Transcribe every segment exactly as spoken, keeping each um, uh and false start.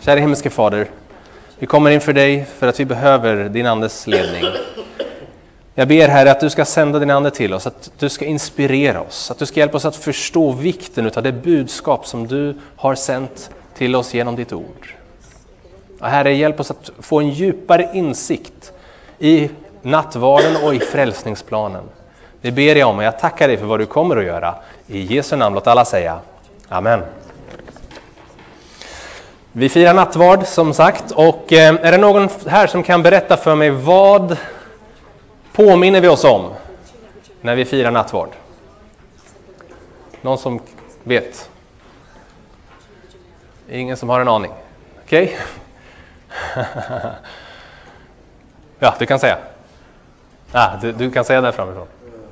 Kära himmelske Fader, vi kommer inför dig för att vi behöver din andes ledning. Jag ber, Herre, att du ska sända din ande till oss, att du ska inspirera oss, att du ska hjälpa oss att förstå vikten av det budskap som du har sänt till oss genom ditt ord. Och Herre, hjälp oss att få en djupare insikt i nattvarden och i frälsningsplanen. Det ber jag om, och jag tackar dig för vad du kommer att göra. I Jesu namn, låt alla säga amen. Vi firar nattvard som sagt, och är det någon här som kan berätta för mig vad påminner vi oss om när vi firar nattvard? Någon som vet? Ingen som har en aning? Okej? Okay. Ja, du kan säga. Ah, du, du kan säga där framifrån.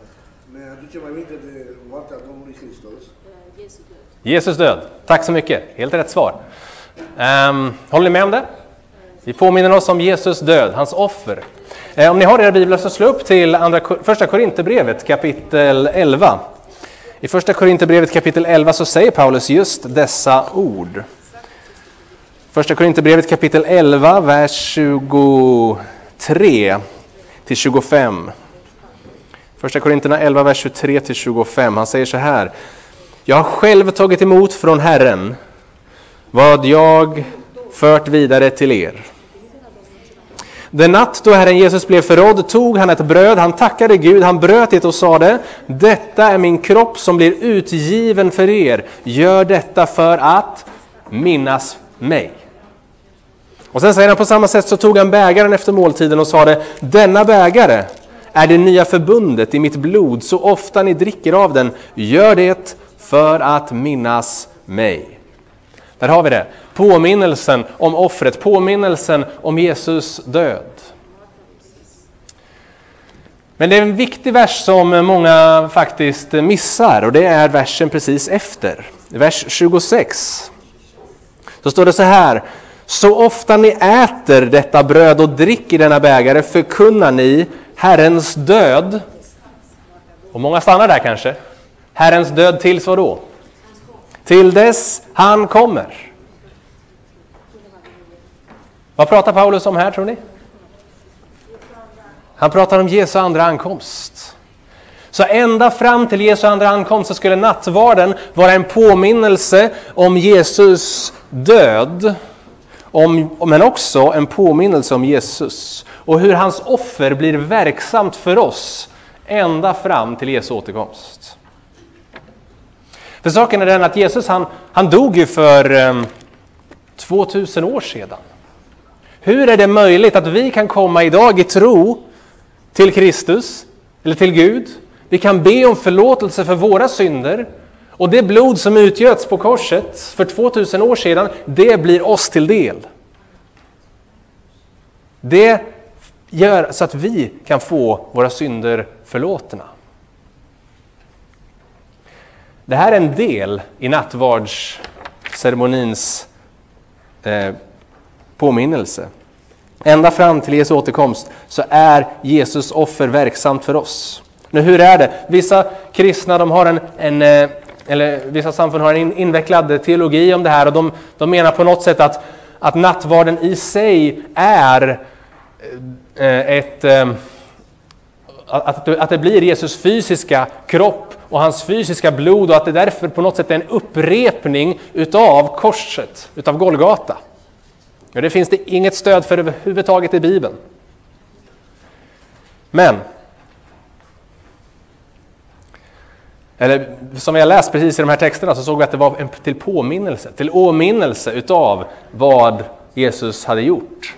Jesus död. Tack så mycket. Helt rätt svar. Um, håller ni med om det? Vi påminner oss om Jesus död, hans offer. Eh, om ni har era biblar så slå upp till andra, första Korinthierbrevet kapitel elva. I första Korinthierbrevet kapitel elva så säger Paulus just dessa ord. Första Korinthierbrevet kapitel elva, vers tjugotre till tjugofem. Första Korintherna elva, vers tjugotre till tjugofem. Han säger så här: jag har själv tagit emot från Herren vad jag fört vidare till er. Den natt då Herren Jesus blev förrådd tog han ett bröd, han tackade Gud, han bröt det och sade: detta är min kropp som blir utgiven för er. Gör detta för att minnas mig. Och sen säger han på samma sätt så tog han bägaren efter måltiden och sade: denna bägare är det nya förbundet i mitt blod, så ofta ni dricker av den, gör det för att minnas mig. Där har vi det. Påminnelsen om offret, påminnelsen om Jesus död. Men det är en viktig vers som många faktiskt missar, och det är versen precis efter. Vers tjugosex. Så står det så här: så ofta ni äter detta bröd och dricker denna bägare förkunnar ni Herrens död. Och många stannar där kanske. Herrens död tills vad då? Till dess han kommer. Vad pratar Paulus om här, tror ni? Han pratar om Jesu andra ankomst. Så ända fram till Jesu andra ankomst så skulle nattvarden vara en påminnelse om Jesus död. Om, men också en påminnelse om Jesus. Och hur hans offer blir verksamt för oss ända fram till Jesu återkomst. För saken är den att Jesus han, han dog ju för um, tvåtusen år sedan. Hur är det möjligt att vi kan komma idag i tro till Kristus eller till Gud? Vi kan be om förlåtelse för våra synder, och det blod som utgöts på korset för tvåtusen år sedan, det blir oss till del. Det gör så att vi kan få våra synder förlåtna. Det här är en del i nattvardsceremonins eh, påminnelse. Ända fram till Jesu återkomst så är Jesus offer verksamt för oss. Nu, hur är det? Vissa kristna de har en, en eller vissa samfund har en invecklad teologi om det här, och de, de menar på något sätt att, att nattvarden i sig är ett att, att det blir Jesus fysiska kropp och hans fysiska blod, och att det därför på något sätt är en upprepning utav korset, utav Golgata. Ja, det finns det inget stöd för överhuvudtaget i Bibeln. Men eller som jag läst precis i de här texterna så såg vi att det var en till påminnelse, till åminnelse utav vad Jesus hade gjort.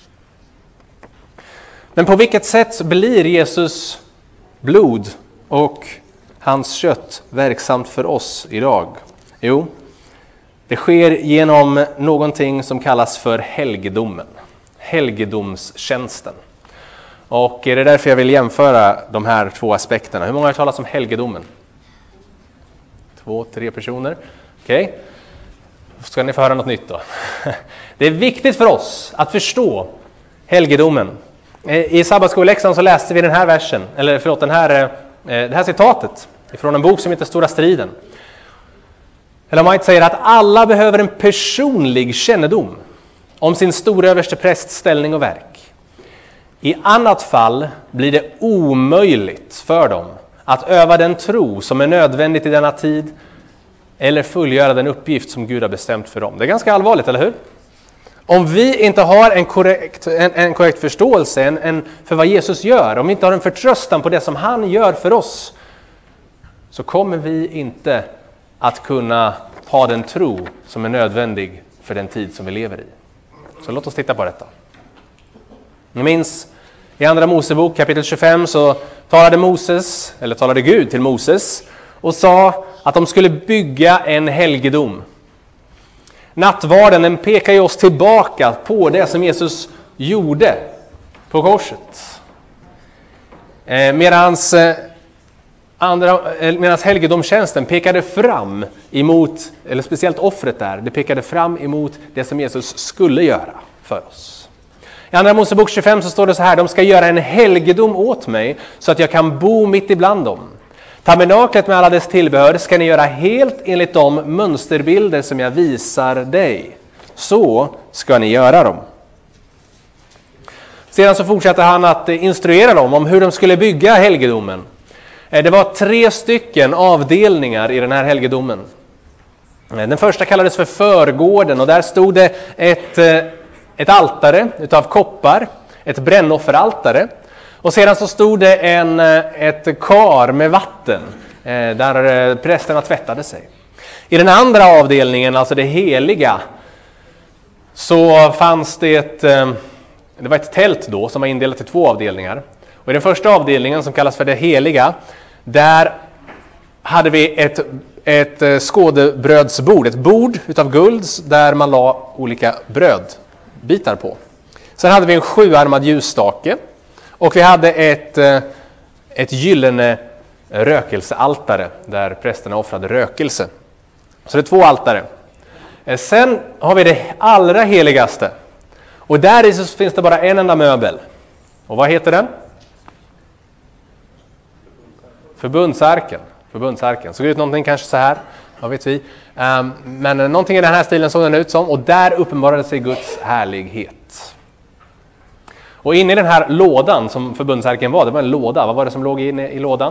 Men på vilket sätt blir Jesus blod och hans kött verksamt för oss idag? Jo, det sker genom någonting som kallas för helgedomen. Helgedomstjänsten. Och det är därför jag vill jämföra de här två aspekterna. Hur många har talat om helgedomen? Två, tre personer. Okej. Okay. Ska ni få höra något nytt då? Det är viktigt för oss att förstå helgedomen. I sabbatsskoläxan så läste vi den här versen, eller förlåt, den här, det här citatet från en bok som heter Stora striden. Ellen White säger att alla behöver en personlig kännedom om sin storöversteprästs ställning och verk. I annat fall blir det omöjligt för dem att öva den tro som är nödvändigt i denna tid eller fullgöra den uppgift som Gud har bestämt för dem. Det är ganska allvarligt, eller hur? Om vi inte har en korrekt, en, en korrekt förståelse en, en, för vad Jesus gör, om vi inte har en förtröstan på det som han gör för oss, så kommer vi inte att kunna ha den tro som är nödvändig för den tid som vi lever i. Så låt oss titta på detta. Ni minns i andra Mosebok kapitel tjugofem så talade Moses, eller talade Gud till Moses och sa att de skulle bygga en helgedom. Nattvarden, den pekar ju oss tillbaka på det som Jesus gjorde på korset. Eh, medans, eh, andra, eh, medans helgedomstjänsten pekade fram emot, eller speciellt offret där, det pekade fram emot det som Jesus skulle göra för oss. I andra Mosebok tjugofem så står det så här: de ska göra en helgedom åt mig så att jag kan bo mitt ibland dem. Tabernaklet med alla dess tillbehör ska ni göra helt enligt de mönsterbilder som jag visar dig. Så ska ni göra dem. Sedan så fortsätter han att instruera dem om hur de skulle bygga helgedomen. Det var tre stycken avdelningar i den här helgedomen. Den första kallades för förgården och där stod det ett, ett altare utav koppar, ett brännofferaltare. Och sedan så stod det en, ett kar med vatten där prästerna tvättade sig. I den andra avdelningen, alltså det heliga, så fanns det ett, det var ett tält då som var indelat i två avdelningar. Och i den första avdelningen som kallas för det heliga, där hade vi ett, ett skådebrödsbord, ett bord utav guld där man la olika brödbitar på. Sen hade vi en sjuarmad ljusstake. Och vi hade ett, ett gyllene rökelsealtare där prästerna offrade rökelse. Så det är två altare. Sen har vi det allra heligaste. Och där i så finns det bara en enda möbel. Och vad heter den? Förbundsarken. Förbundsarken. Såg ut någonting kanske så här. Vad vet vi. Um, men någonting i den här stilen såg den ut som. Och där uppenbarade sig Guds härlighet. Och inne i den här lådan som förbundsarken var, det var en låda. Vad var det som låg inne i lådan?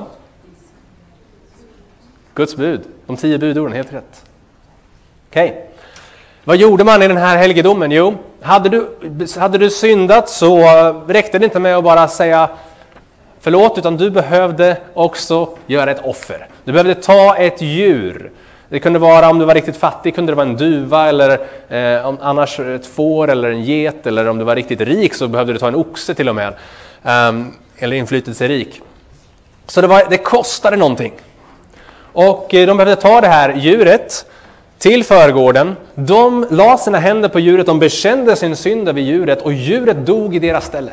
Guds bud. De tio budorden, helt rätt. Okej. Okay. Vad gjorde man i den här helgedomen? Jo, hade du, hade du syndat så räckte det inte med att bara säga förlåt, utan du behövde också göra ett offer. Du behövde ta ett djur. Det kunde vara, om du var riktigt fattig kunde det vara en duva eller eh, om, annars ett får eller en get, eller om du var riktigt rik så behövde du ta en oxe till och med, um, eller inflytelserik. Så det, var, det kostade någonting. Och eh, de behövde ta det här djuret till förgården. De la sina händer på djuret, de bekände sin synd över djuret och djuret dog i deras ställe.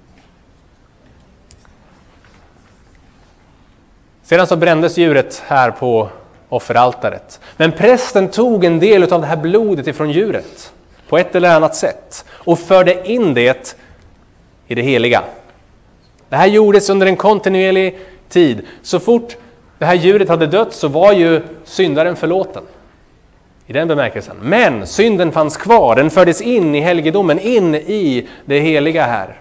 Sedan så brändes djuret här på offeraltaret. Men prästen tog en del av det här blodet ifrån djuret på ett eller annat sätt och förde in det i det heliga. Det här gjordes under en kontinuerlig tid. Så fort det här djuret hade dött så var ju syndaren förlåten. I den bemärkelsen. Men synden fanns kvar. Den fördes in i helgedomen, in i det heliga här.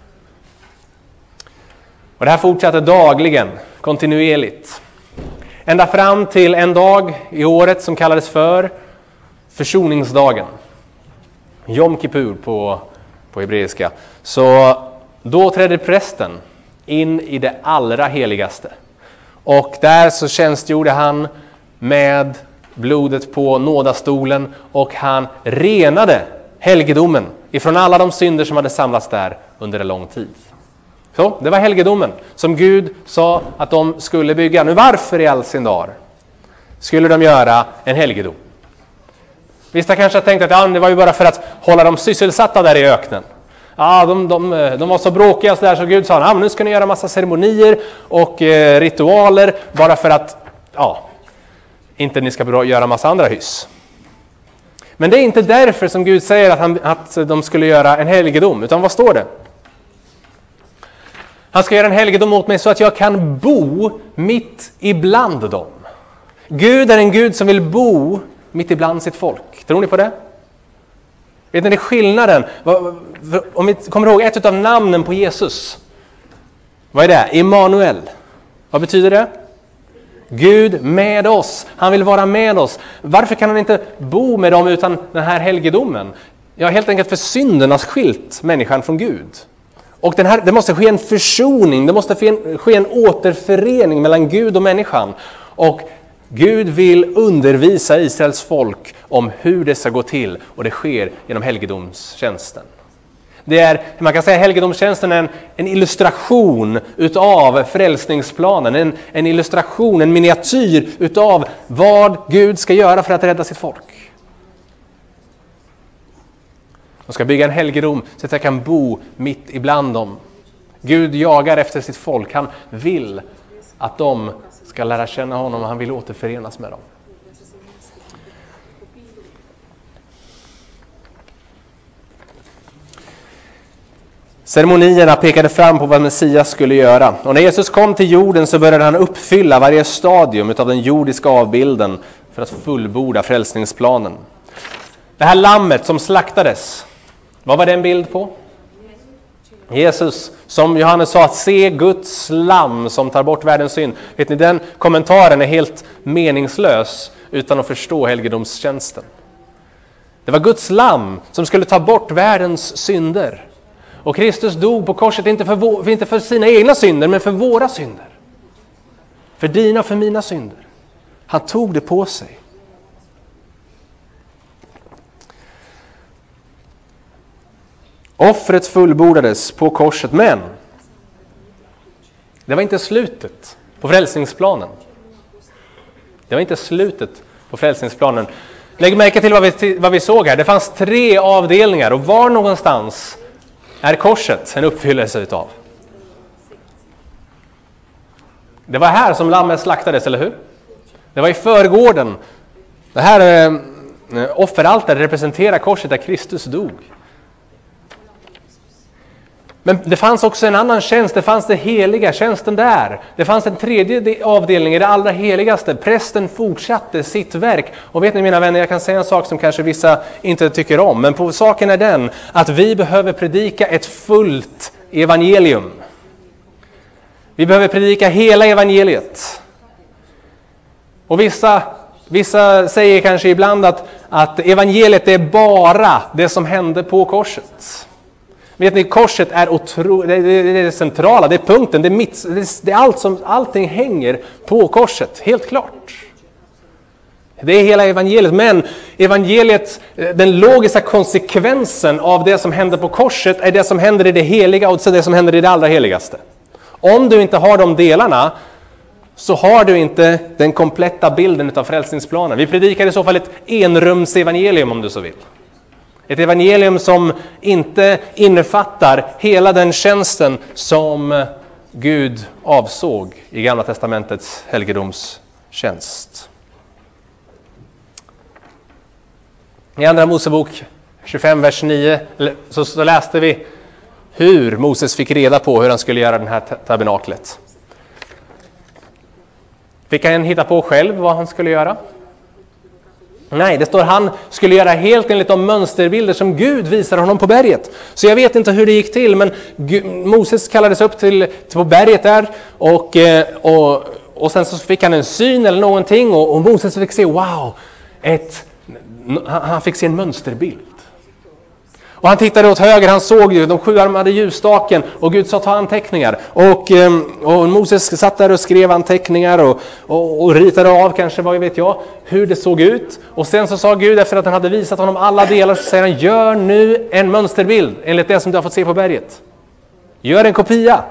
Och det här fortsatte dagligen, kontinuerligt. Ända fram till en dag i året som kallades för försoningsdagen. Yom Kippur på, på hebreiska. Så då trädde prästen in i det allra heligaste. Och där så tjänstgjorde han med blodet på nådastolen och han renade helgedomen ifrån alla de synder som hade samlats där under en lång tid. Så det var helgedomen som Gud sa att de skulle bygga. Nu varför i all sin dar skulle de göra en helgedom? Vissa kanske har tänkt att ja, det var ju bara för att hålla dem sysselsatta där i öknen. Ja, de, de, de var så bråkiga så där så Gud sa ja, nu ska ni göra massa ceremonier och eh, ritualer bara för att ja, inte ni ska göra massa andra hyss. Men det är inte därför som Gud säger att, han, att de skulle göra en helgedom, utan vad står det? Han ska göra en helgedom åt mig så att jag kan bo mitt ibland dem. Gud är en Gud som vill bo mitt ibland sitt folk. Tror ni på det? Vet ni det är skillnaden? Om vi kommer ihåg ett av namnen på Jesus. Vad är det? Immanuel. Vad betyder det? Gud med oss. Han vill vara med oss. Varför kan han inte bo med dem utan den här helgedomen? Ja, helt enkelt för synden har skilt människan från Gud. Och den här, det måste ske en försoning. Det måste ske en, ske en återförening mellan Gud och människan. Och Gud vill undervisa Israels folk om hur det ska gå till. Och det sker genom helgedomstjänsten. Det är, man kan säga helgedomstjänsten är en, en illustration utav frälsningsplanen. En, en illustration, en miniatyr utav vad Gud ska göra för att rädda sitt folk. De ska bygga en helgedom så att jag kan bo mitt ibland dem. Gud jagar efter sitt folk. Han vill att de ska lära känna honom och han vill återförenas med dem. Ceremonierna pekade fram på vad Messias skulle göra. Och när Jesus kom till jorden så började han uppfylla varje stadium av den jordiska avbilden för att fullborda frälsningsplanen. Det här lammet som slaktades, vad var det en bild på? Jesus, som Johannes sa, att se Guds lamm som tar bort världens synd. Vet ni, den kommentaren är helt meningslös utan att förstå helgedomstjänsten. Det var Guds lamm som skulle ta bort världens synder. Och Kristus dog på korset inte för, vår, inte för sina egna synder, men för våra synder. För dina och för mina synder. Han tog det på sig. Offret fullbordades på korset, men det var inte slutet på frälsningsplanen. Det var inte slutet på frälsningsplanen. Lägg märke till vad vi, vad vi såg här. Det fanns tre avdelningar, och var någonstans är korset en uppfyllelse utav? Det var här som lammet slaktades, eller hur? Det var i förgården. Det här eh, offeraltaret representerar korset där Kristus dog. Men det fanns också en annan tjänst. Det fanns det heliga, tjänsten där. Det fanns en tredje avdelning i det allra heligaste. Prästen fortsatte sitt verk. Och vet ni mina vänner, jag kan säga en sak som kanske vissa inte tycker om. Men på saken är den att vi behöver predika ett fullt evangelium. Vi behöver predika hela evangeliet. Och vissa, vissa säger kanske ibland att, att evangeliet är bara det som hände på korset. Vet ni, korset är otro, det, det, det är det centrala, det är punkten, det är, mitt, det, det är allt som, allting hänger på korset, helt klart. Det är hela evangeliet, men evangeliet, den logiska konsekvensen av det som händer på korset är det som händer i det heliga och det som händer i det allra heligaste. Om du inte har de delarna så har du inte den kompletta bilden av frälsningsplanen. Vi predikar i så fall ett enrumsevangelium om du så vill. Ett evangelium som inte innefattar hela den tjänsten som Gud avsåg i Gamla testamentets helgedomstjänst. I Andra Mosebok tjugofem, vers nio så, så läste vi hur Moses fick reda på hur han skulle göra den här tabernaklet. Fick han hitta på själv vad han skulle göra? Nej, det står han skulle göra helt enligt de mönsterbilder som Gud visar honom på berget. Så jag vet inte hur det gick till, men Moses kallades upp till, till på berget där och, och, och sen så fick han en syn eller någonting och, och Moses fick se, wow, ett, han fick se en mönsterbild. Och han tittade åt höger, han såg ju de sjuarmade ljusstaken och Gud sa ta anteckningar. Och, och Moses satt där och skrev anteckningar och, och, och ritade av kanske, vad vet jag, hur det såg ut. Och sen så sa Gud efter att han hade visat honom alla delar så säger han, gör nu en mönsterbild enligt det som du har fått se på berget. Gör en kopia.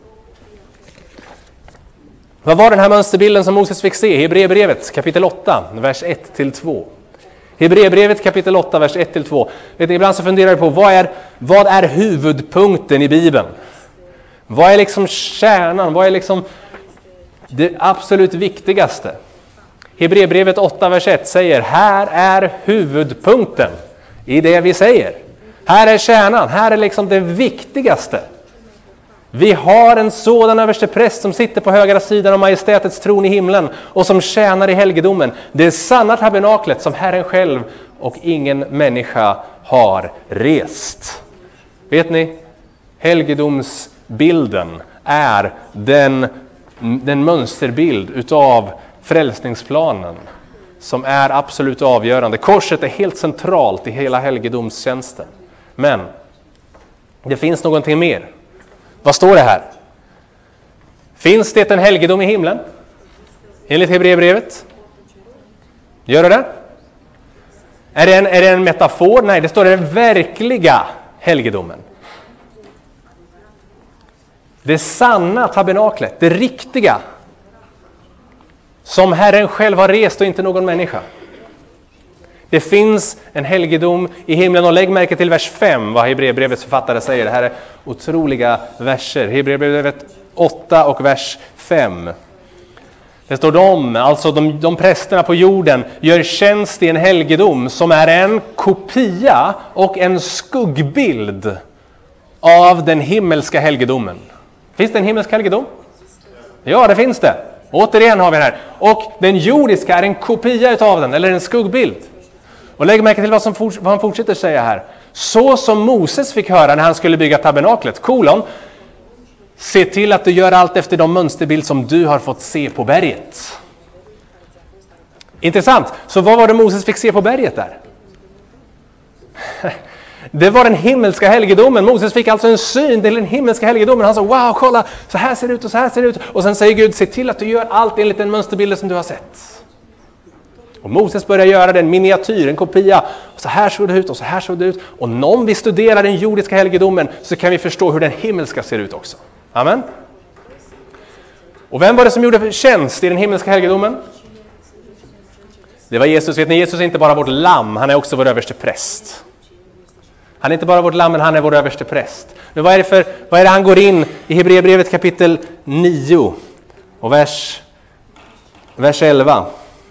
Vad var den här mönsterbilden som Moses fick se? Hebreerbrevet kapitel åtta, vers ett till två. Hebreerbrevet kapitel åtta, vers ett till två. Vet ni, ibland så funderar jag på vad är, vad är huvudpunkten i Bibeln? Vad är liksom kärnan? Vad är liksom det absolut viktigaste? Hebreerbrevet åtta, vers ett säger, här är huvudpunkten i det vi säger. Här är kärnan, här är liksom det viktigaste. Vi har en sådan överstepräst som sitter på högra sidan av majestätets tron i himlen och som tjänar i helgedomen. Det är sanna tabernaklet som Herren själv och ingen människa har rest. Vet ni? Helgedomsbilden är den, den mönsterbild utav frälsningsplanen som är absolut avgörande. Korset är helt centralt i hela helgedomstjänsten. Men det finns någonting mer. Vad står det här? Finns det en helgedom i himlen? Enligt Hebreerbrevet? Gör det det? Är det en, är det en metafor? Nej, det står den verkliga helgedomen. Det sanna tabernaklet, det riktiga. Som Herren själv har rest och inte någon människa. Det finns en helgedom i himlen, och lägg märke till vers fem, vad Hebreerbrevets författare säger. Det här är otroliga verser. Hebreerbrevet åtta och vers fem. Det står de, alltså de, de prästerna på jorden, gör tjänst i en helgedom som är en kopia och en skuggbild av den himmelska helgedomen. Finns det en himmelsk helgedom? Ja, det finns det. Återigen har vi det här. Och den jordiska är en kopia utav den, eller en skuggbild. Och lägg märke till vad, som fort, vad han fortsätter säga här. Så som Moses fick höra när han skulle bygga tabernaklet, kolon, se till att du gör allt efter de mönsterbild som du har fått se på berget. Intressant. Så vad var det Moses fick se på berget där? Det var den himmelska helgedomen. Moses fick alltså en syn till den himmelska helgedomen. Han sa, wow, kolla, så här ser det ut och så här ser det ut. Och sen säger Gud, se till att du gör allt enligt den mönsterbilden som du har sett. Och Moses börjar göra den miniatyr, en kopia. Och så här såg det ut och så här såg det ut. Och om vi studerar den jordiska helgedomen så kan vi förstå hur den himmelska ser ut också. Amen. Och vem var det som gjorde tjänst i den himmelska helgedomen? Det var Jesus. Vet ni, Jesus är inte bara vårt lamm, han är också vår överste präst. Han är inte bara vårt lamm, men han är vår överste präst. Men vad är det för, vad är det han går in i Hebreerbrevet kapitel nio och vers, vers elva.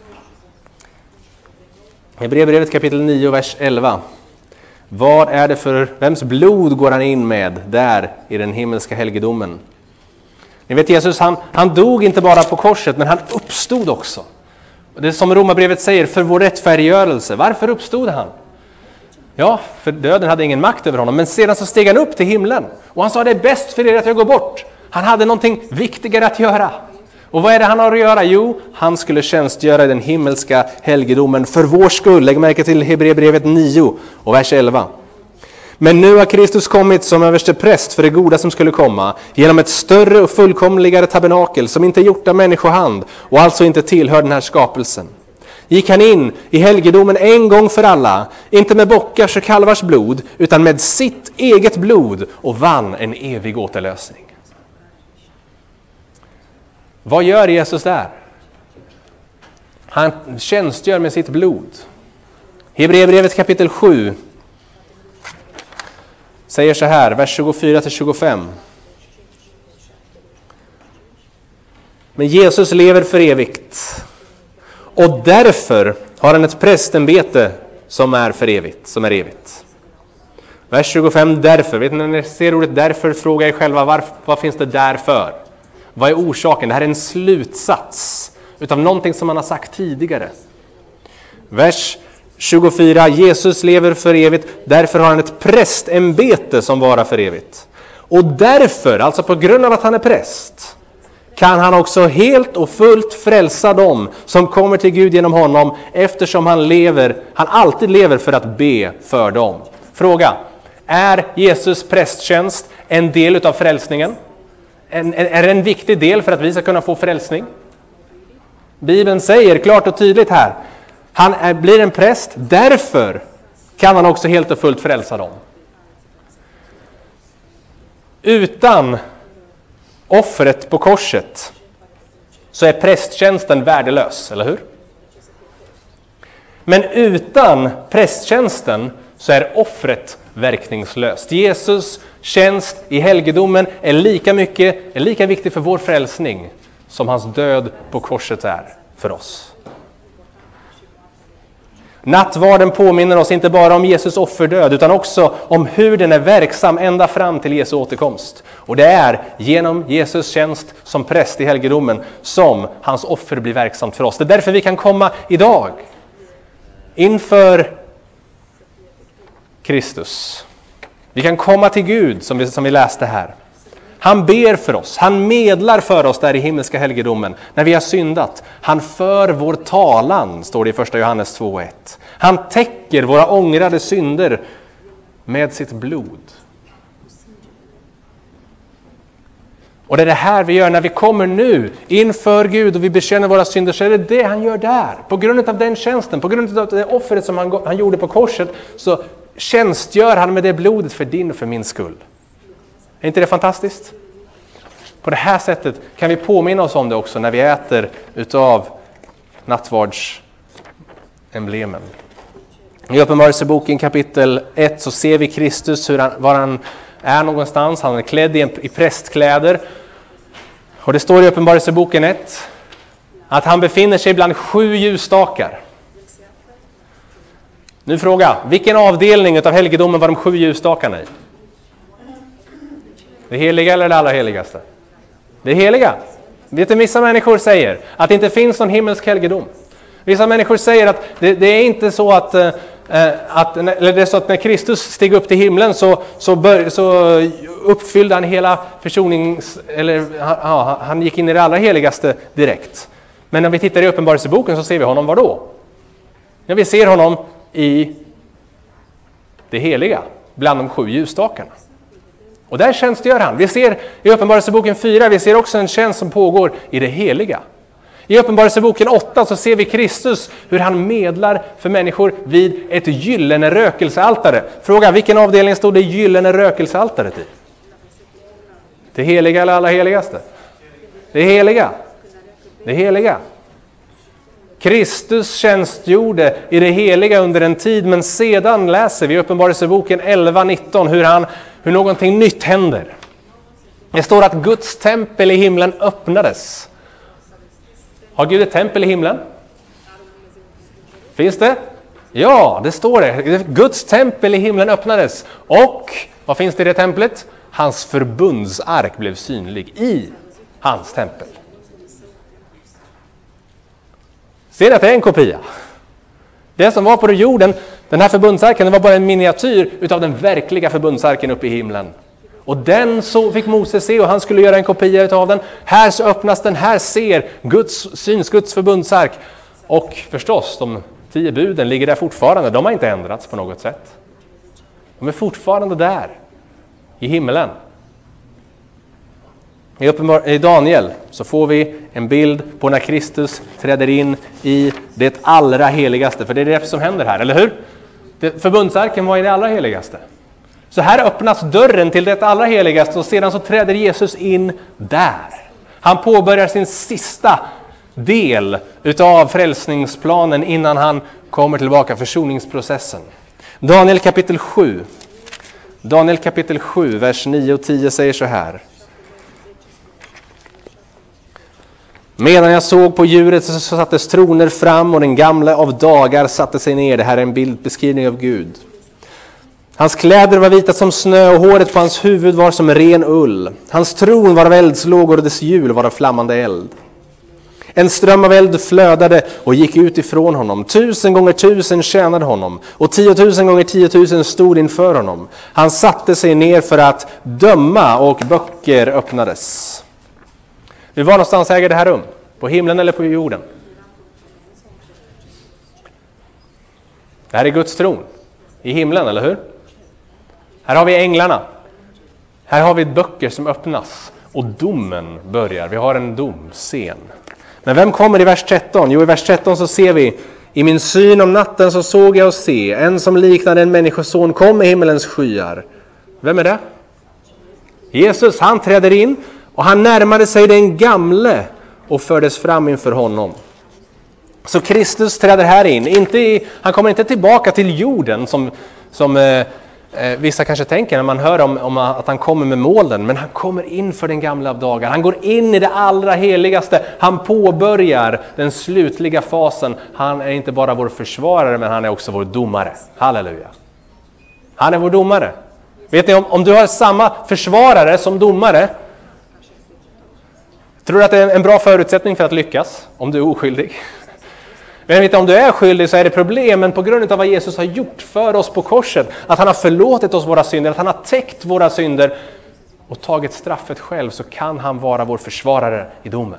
Hebreerbrevet kapitel nio och vers elva. Vad är det för, vems blod går han in med där i den himmelska helgedomen? Ni vet, Jesus han, han dog inte bara på korset, men han uppstod också. Och det är som Romarbrevet säger, för vår rättfärdiggörelse. Varför uppstod han? Ja, för döden hade ingen makt över honom. Men sedan så steg han upp till himlen. Och han sa, det är bäst för er att jag går bort. Han hade någonting viktigare att göra. Och vad är det han har att göra? Jo, han skulle tjänstgöra i den himmelska helgedomen för vår skull. Lägg märke till Hebreerbrevet nio och vers elva. Men nu har Kristus kommit som överste präst för det goda som skulle komma, genom ett större och fullkomligare tabernakel som inte är gjort av människohand och alltså inte tillhör den här skapelsen. Gick han in i helgedomen en gång för alla, inte med bockars och kalvars blod, utan med sitt eget blod, och vann en evig återlösning. Vad gör Jesus där? Han tjänstgör med sitt blod. Hebreerbrevet kapitel sju säger så här, vers tjugofyra till tjugofem. Men Jesus lever för evigt. Och därför har han ett prästämbete som är för evigt, som är evigt. Vers tjugofem, därför. Vet ni, när ni ser ordet därför, fråga er själva, var, vad finns det därför? Vad är orsaken? Det här är en slutsats utav någonting som man har sagt tidigare. Vers tjugofyra, Jesus lever för evigt, därför har han ett prästämbete som varar för evigt. Och därför, alltså på grund av att han är präst, kan han också helt och fullt frälsa dem som kommer till Gud genom honom, eftersom han lever, han alltid lever för att be för dem. Fråga, är Jesus prästtjänst en del utav frälsningen? En, en, är det en viktig del för att vi ska kunna få frälsning? Bibeln säger klart och tydligt här, han är, blir en präst, därför kan han också helt och fullt frälsa dem. Utan offret på korset så är prästtjänsten värdelös, eller hur? Men utan prästtjänsten så är offret verkningslöst. Jesus tjänst i helgedomen är lika mycket, är lika viktig för vår frälsning som hans död på korset är för oss. Nattvarden påminner oss inte bara om Jesus offerdöd, utan också om hur den är verksam ända fram till Jesu återkomst. Och det är genom Jesus tjänst som präst i helgedomen som hans offer blir verksamt för oss. Det är därför vi kan komma idag inför Kristus. Vi kan komma till Gud som vi, som vi läste här. Han ber för oss. Han medlar för oss där i himmelska helgedomen när vi har syndat. Han för vår talan, står det i första Johannes två ett. Han täcker våra ångrade synder med sitt blod. Och det är det här vi gör när vi kommer nu inför Gud och vi bekänner våra synder, så är det det han gör där. På grund av den tjänsten, på grund av det offret som han, han gjorde på korset, så tjänstgör han med det blodet för din och för min skull. Är inte det fantastiskt? På det här sättet kan vi påminna oss om det också när vi äter utav nattvardsemblem. I Uppenbarelseboken kapitel ett så ser vi Kristus, hur han, var han är någonstans. Han är klädd i, en, i prästkläder. Och det står i Uppenbarelseboken ett att han befinner sig bland sju ljusstakar. Nu fråga, vilken avdelning av helgedomen var de sju ljusstakarna i? Det heliga eller det allra heligaste? Det heliga. Vet du, vissa människor säger att det inte finns någon himmelsk helgedom. Vissa människor säger att det, det är inte så att, äh, att, eller det är så att när Kristus steg upp till himlen så, så, bör, så uppfyllde han hela försonings... Eller ja, han gick in i det allra heligaste direkt. Men när vi tittar i Uppenbarelseboken så ser vi honom var då? Ja, vi ser honom i det heliga, bland de sju ljusstakarna. Och där tjänstgör han. Vi ser i Uppenbarelseboken fyra, vi ser också en tjänst som pågår i det heliga. I Uppenbarelseboken åtta så ser vi Kristus, hur han medlar för människor vid ett gyllene rökelsealtare. Fråga, vilken avdelning stod det gyllene rökelsealtaret i? Det heliga eller allra heligaste? Det heliga. Det heliga. Kristus tjänstgjorde i det heliga under en tid, men sedan läser vi i Uppenbarelseboken elva nitton hur, han, hur någonting nytt händer. Det står att Guds tempel i himlen öppnades. Har Gud ett tempel i himlen? Finns det? Ja, det står det. Guds tempel i himlen öppnades. Och vad finns det i det templet? Hans förbundsark blev synlig i hans tempel. Ser ni att det är en kopia? Det som var på jorden, den här förbundsarken, det var bara en miniatyr utav den verkliga förbundsarken uppe i himlen. Och den så fick Moses se och han skulle göra en kopia utav den. Här så öppnas den, här ser Guds, syns Guds förbundsark. Och förstås, de tio buden ligger där fortfarande. De har inte ändrats på något sätt. De är fortfarande där i himmelen. I, uppenbar- I Daniel så får vi en bild på när Kristus träder in i det allra heligaste. För det är det som händer här, eller hur? Det, förbundsarken var i det allra heligaste. Så här öppnas dörren till det allra heligaste och sedan så träder Jesus in där. Han påbörjar sin sista del utav frälsningsplanen innan han kommer tillbaka, försoningsprocessen. Daniel kapitel sju. Daniel kapitel sju, vers nio och tio säger så här. Medan jag såg på djuret så sattes troner fram och den gamla av dagar satte sig ner. Det här är en bildbeskrivning av Gud. Hans kläder var vita som snö och håret på hans huvud var som ren ull. Hans tron var av eldslågor och dess hjul var av flammande eld. En ström av eld flödade och gick ut ifrån honom. Tusen gånger tusen tjänade honom och tiotusen gånger tiotusen stod inför honom. Han satte sig ner för att döma och böcker öppnades. Vi var någonstans äger det här rum? På himlen eller på jorden? Det här är Guds tron. I himlen, eller hur? Här har vi änglarna. Här har vi böcker som öppnas. Och domen börjar. Vi har en domscen. Men vem kommer i vers tretton? Jo, i vers tretton så ser vi: i min syn om natten så såg jag och se en som liknade en människoson kom i himmelens skyar. Vem är det? Jesus, han träder in och han närmade sig den gamle och fördes fram inför honom. Så Kristus träder här in. Inte i, han kommer inte tillbaka till jorden som, som eh, vissa kanske tänker när man hör om, om att han kommer med molnen. Men han kommer in för den gamla av dagar. Han går in i det allra heligaste. Han påbörjar den slutliga fasen. Han är inte bara vår försvarare, men han är också vår domare. Halleluja. Han är vår domare. Vet ni, om, om du har samma försvarare som domare, tror du att det är en bra förutsättning för att lyckas om du är oskyldig? Jag vet inte, om du är skyldig så är det problem, men på grund av vad Jesus har gjort för oss på korset, att han har förlåtit oss våra synder, att han har täckt våra synder och tagit straffet själv, så kan han vara vår försvarare i domen.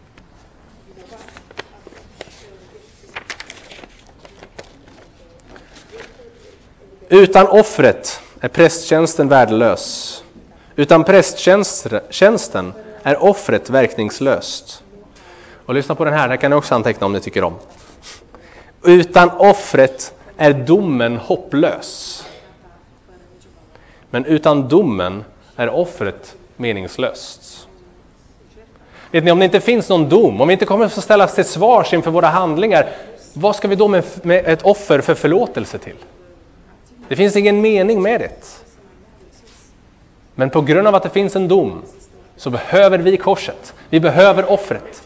Utan offret är prästtjänsten värdelös. Utan prästtjänsten är offret verkningslöst. Och lyssna på den här, den kan ni också anteckna om ni tycker om. Utan offret är domen hopplös. Men utan domen är offret meningslöst. Vet ni, om det inte finns någon dom, om vi inte kommer att ställas till svars inför våra handlingar, vad ska vi då med, med ett offer för förlåtelse till? Det finns ingen mening med det. Men på grund av att det finns en dom så behöver vi korset. Vi behöver offret.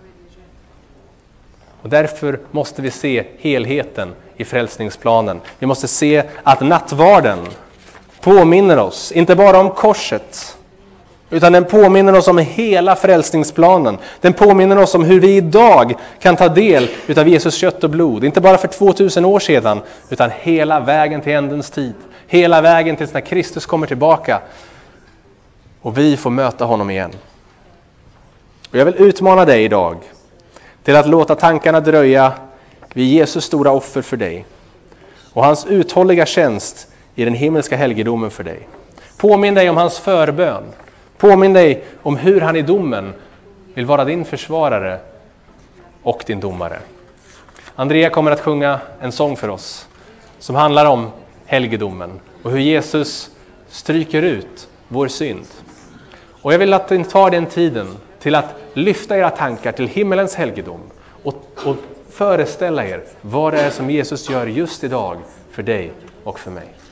Och därför måste vi se helheten i frälsningsplanen. Vi måste se att nattvarden påminner oss, inte bara om korset, utan den påminner oss om hela frälsningsplanen. Den påminner oss om hur vi idag kan ta del av Jesus kött och blod. Inte bara för tvåtusen år sedan, utan hela vägen till ändens tid. Hela vägen tills när Kristus kommer tillbaka och vi får möta honom igen. Och jag vill utmana dig idag till att låta tankarna dröja vid Jesus stora offer för dig och hans uthålliga tjänst i den himmelska helgedomen för dig. Påminn dig om hans förbön. Påminn dig om hur han i domen vill vara din försvarare och din domare. Andrea kommer att sjunga en sång för oss som handlar om helgedomen och hur Jesus stryker ut vår synd. Och jag vill att ni tar den tiden till att lyfta era tankar till himmelens helgedom och, och föreställa er vad det är som Jesus gör just idag för dig och för mig.